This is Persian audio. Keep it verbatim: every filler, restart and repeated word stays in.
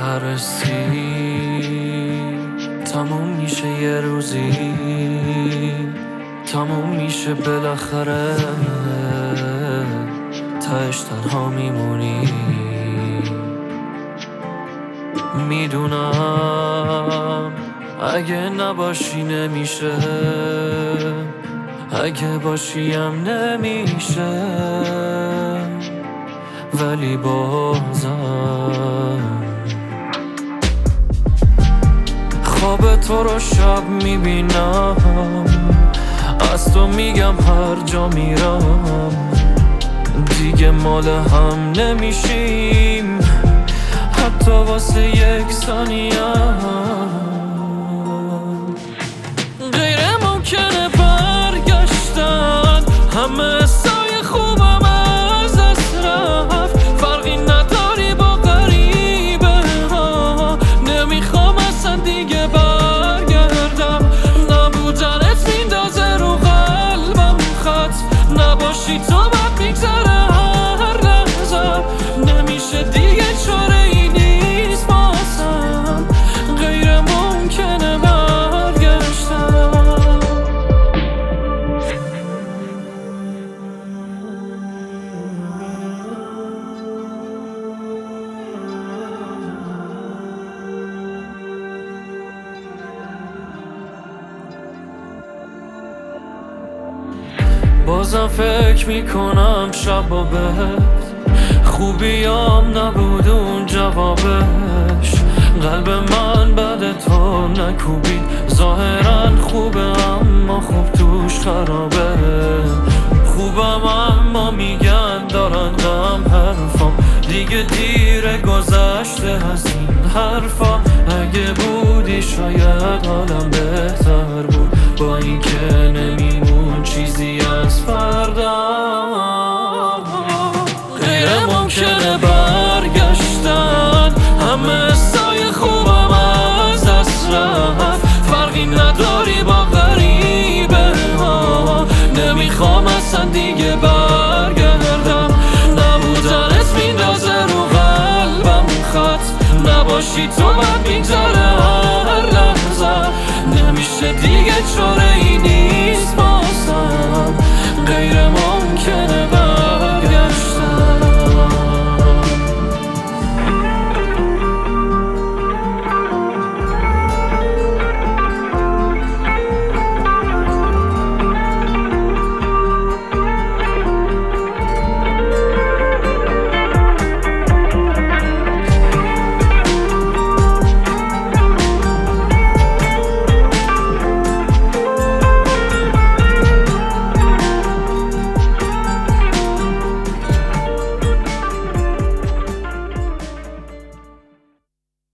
هر حسی تموم میشه یه روزی، تموم میشه بالاخره، تهش تنها میمونی. میدونم اگه نباشی نمیشه، اگه باشیم نمیشه، ولی بازم خواب تو رو شب میبینم، از تو میگم هر جا میرم دیگه مال هم نمیشیم، حتی واسه یک ثانیه. غیر ممکنه برگشتن، همه سایه خوبم از دست رفت، فرقی نداری با غریبه ها، نمیخوام اصلا دیگه برگردم، نبودنت میندازه رو قلبم خط، نباشی تو بد میگذره هر لحظه، نمیشه دیگه چاره ای نیست بازم، غیر ممکنه برگشتن. بازم فکر میکنم شبا بهت، خوبیام نبود اون جوابش، قلب من بعد تو نکوبید، ظاهرا خوبه اما خوب توش خرابه، خوبم اما میگن دارن غم حرفام، دیگه دیره گذشته از این حرفا، اگه بودی شاید حالم بهتر بود، با اینکه نمیمون چیزی از فردا. غیر ممکنه برگشتن، همه سایه خوبم از دست رفت، فرقی نداری با غریبه ها، نمیخوام اصلا دیگه برگردم، نبودنت میندازه رو قلبم خط، نباشی تو بد میگذره هر لحظه، نمیشه دیگه چاره ای نیست بازم، غیر